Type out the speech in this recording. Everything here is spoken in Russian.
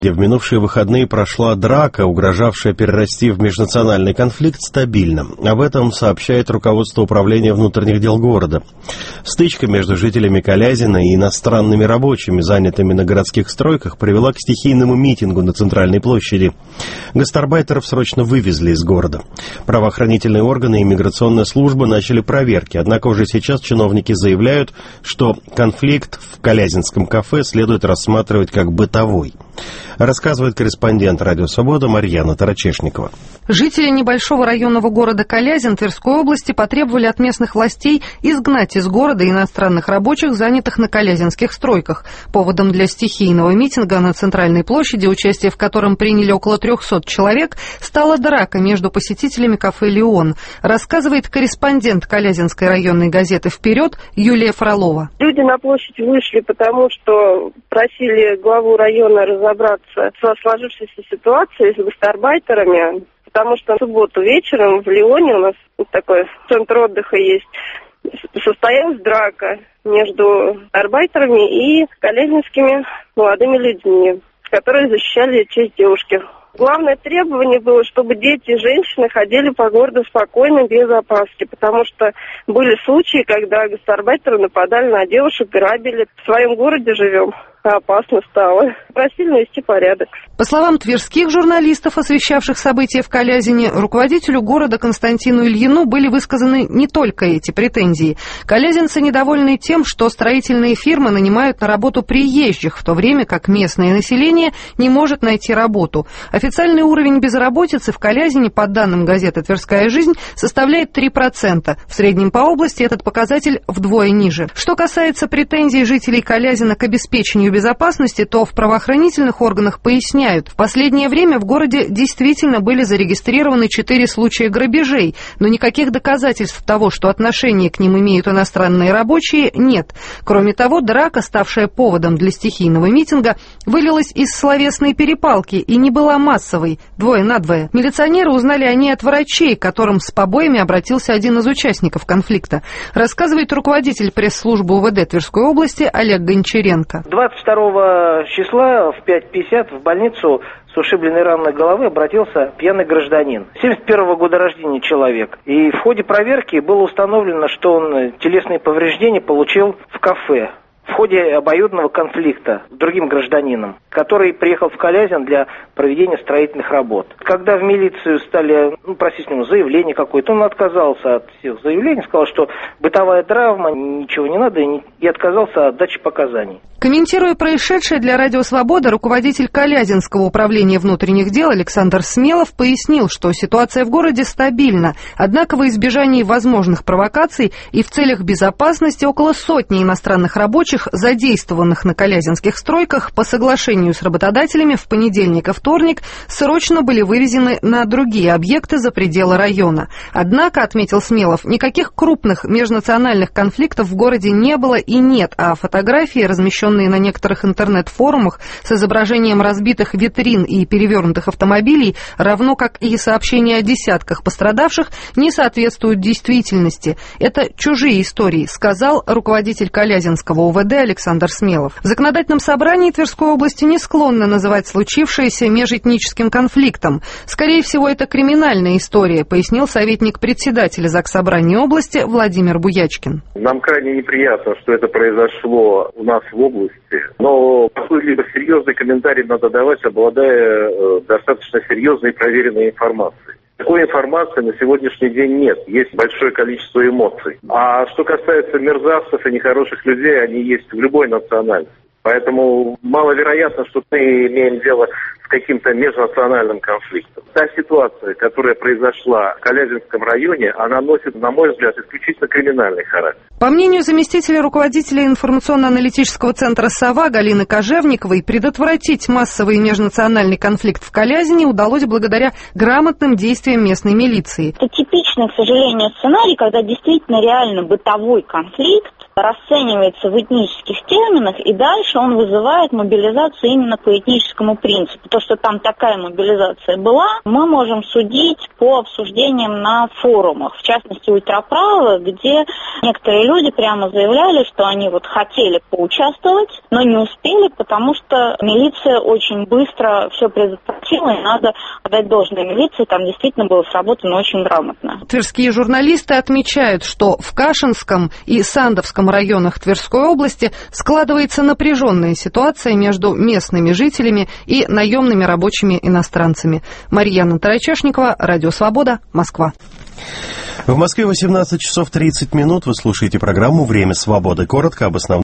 где в минувшие выходные прошла драка, угрожавшая перерасти в межнациональный конфликт, стабильно. Об этом сообщает руководство управления внутренних дел города. Стычка между жителями Калязина и иностранными рабочими, занятыми на городских стройках, привела к стихийному митингу на центральной площади. Гастарбайтеров срочно вывезли из города. Правоохранительные органы и миграционная служба начали проверки, однако уже сейчас чиновники заявляют, что конфликт в Калязинском кафе следует рассматривать как бытовой. Рассказывает корреспондент «Радио Свобода» Марьяна Тарачешникова. Жители небольшого районного города Калязин Тверской области потребовали от местных властей изгнать из города иностранных рабочих, занятых на калязинских стройках. Поводом для стихийного митинга на центральной площади, участие в котором приняли около 300 человек, стала драка между посетителями кафе «Леон». Рассказывает корреспондент Калязинской районной газеты «Вперед» Юлия Фролова. Люди на площадь вышли, потому что просили главу района разобраться со сложившейся ситуацией с гастарбайтерами, потому что в субботу вечером в Леоне, у нас такой центр отдыха есть, состоялась драка между гастарбайтерами и калязинскими молодыми людьми, которые защищали честь девушки. Главное требование было, чтобы дети и женщины ходили по городу спокойно, без опаски, потому что были случаи, когда гастарбайтеры нападали на девушек, грабили. В своем городе живем, а опасно стало. Просили навести порядок. По словам тверских журналистов, освещавших события в Калязине, руководителю города Константину Ильину были высказаны не только эти претензии. Калязинцы недовольны тем, что строительные фирмы нанимают на работу приезжих, в то время как местное население не может найти работу. Официальный уровень безработицы в Калязине, по данным газеты «Тверская жизнь», составляет 3%. В среднем по области этот показатель вдвое ниже. Что касается претензий жителей Калязина к обеспечению безопасности, то в правоохранительных органах поясняют, в последнее время в городе действительно были зарегистрированы 4 случая грабежей, но никаких доказательств того, что отношение к ним имеют иностранные рабочие, нет. Кроме того, драка, ставшая поводом для стихийного митинга, вылилась из словесной перепалки и не была массовой, 2 на 2. Милиционеры узнали о ней от врачей, к которым с побоями обратился один из участников конфликта. Рассказывает руководитель пресс-службы УВД Тверской области Олег Гончаренко. 22 числа в 5:50 в больницу с ушибленной ранной головы обратился пьяный гражданин. 71 года рождения человек. И в ходе проверки было установлено, что он телесные повреждения получил в кафе в ходе обоюдного конфликта с другим гражданином, который приехал в Калязин для проведения строительных работ. Когда в милицию стали просить у него заявление какое-то, он отказался от всех заявлений, сказал, что бытовая травма, ничего не надо, и отказался от дачи показаний. Комментируя происшедшее для «Радио Свобода», руководитель Калязинского управления внутренних дел Александр Смелов пояснил, что ситуация в городе стабильна, однако во избежании возможных провокаций и в целях безопасности около сотни иностранных рабочих, задействованных на калязинских стройках, по соглашению с работодателями в понедельник и вторник срочно были вывезены на другие объекты за пределы района. Однако, отметил Смелов, никаких крупных межнациональных конфликтов в городе не было и нет, а фотографии, размещенные на некоторых интернет-форумах с изображением разбитых витрин и перевернутых автомобилей, равно как и сообщения о десятках пострадавших, не соответствуют действительности. Это чужие истории, сказал руководитель Калязинского УВД Александр Смелов. В законодательном собрании Тверской области не склонны называть случившееся межэтническим конфликтом. Скорее всего, это криминальная история, пояснил советник председателя Заксобрания области Владимир Буячкин. Нам крайне неприятно, что это произошло у нас в области, но какой-либо серьезный комментарий надо давать, обладая достаточно серьезной и проверенной информацией. Такой информации на сегодняшний день нет. Есть большое количество эмоций. А что касается мерзавцев и нехороших людей, они есть в любой национальности. Поэтому маловероятно, что мы имеем дело с каким-то межнациональным конфликтом. Та ситуация, которая произошла в Калязинском районе, она носит, на мой взгляд, исключительно криминальный характер. По мнению заместителя руководителя информационно-аналитического центра «Сова» Галины Кожевниковой, предотвратить массовый межнациональный конфликт в Калязине удалось благодаря грамотным действиям местной милиции. Это типичный, к сожалению, сценарий, когда действительно реально бытовой конфликт, расценивается в этнических терминах, и дальше он вызывает мобилизацию именно по этническому принципу. То, что там такая мобилизация была, мы можем судить по обсуждениям на форумах, в частности ультраправых, где некоторые люди прямо заявляли, что они вот хотели поучаствовать, но не успели, потому что милиция очень быстро все предотвратила, и надо отдать должное милиции, там действительно было сработано очень грамотно. Тверские журналисты отмечают, что в Кашинском и Сандовском районах Тверской области складывается напряженная ситуация между местными жителями и наемными рабочими иностранцами. Марьяна Тарачешникова, Радио Свобода, Москва. В Москве 18 часов 30 минут. Вы слушаете программу «Время свободы». Коротко об основном.